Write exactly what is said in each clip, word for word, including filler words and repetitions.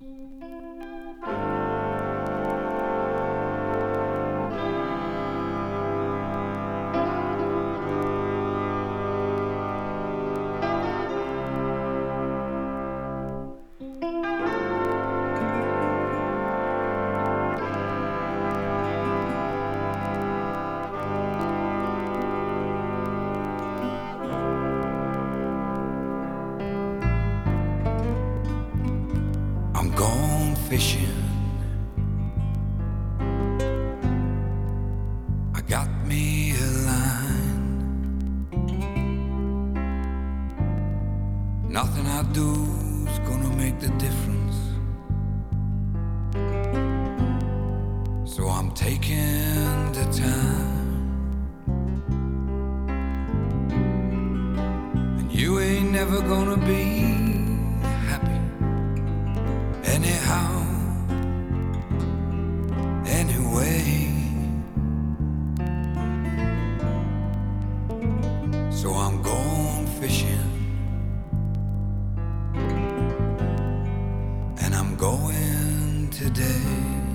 I'm gone fishing. I got me a line. Nothing I do's gonna make the difference. So I'm taking the time. And you ain't never gonna be happy anyhow, anyway. So I'm going fishing, and I'm going today.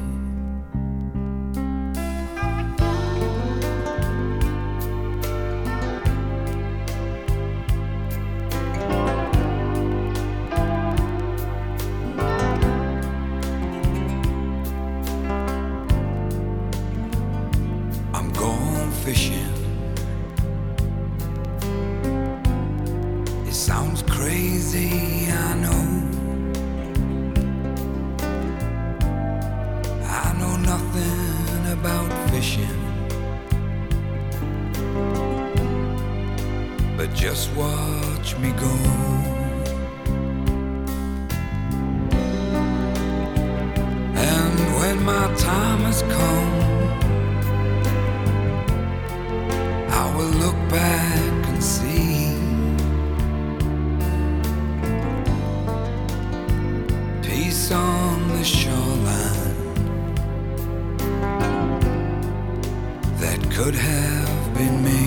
I'm going fishing. It sounds crazy, I know. I know nothing about fishing, but just watch me go. And when my time has come, I will look back and see peace on the shoreline that could have been me.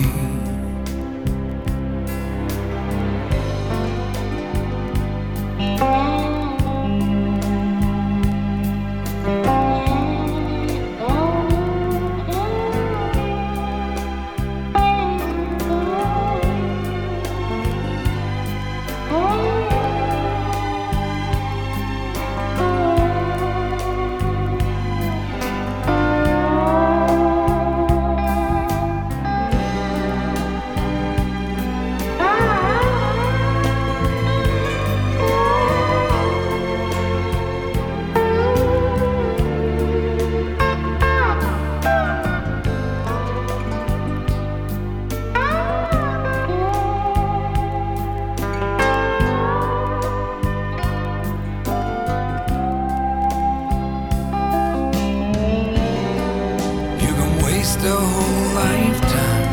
A whole lifetime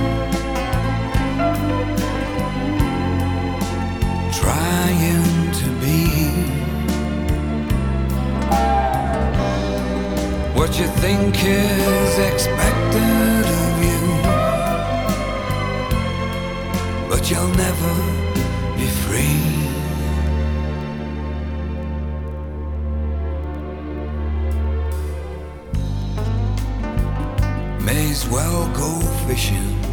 trying to be what you think is expected of you, but you'll never be free. May as well go fishing.